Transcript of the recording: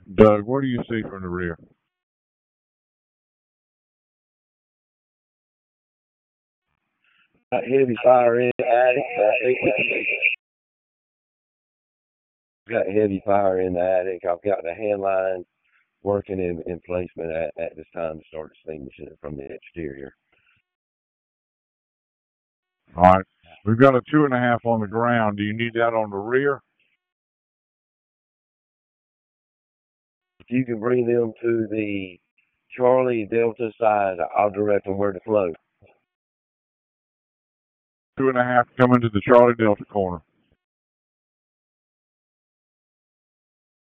Doug, what do you see from the rear? Heavy fire in the attic. I think we've got heavy fire in the attic. I've got the hand line working in placement at this time to start extinguishing it from the exterior. All right. We've got a 2.5 on the ground. Do you need that on the rear? If you can bring them to the Charlie Delta side, I'll direct them where to flow. 2.5 coming to the Charlie Delta corner.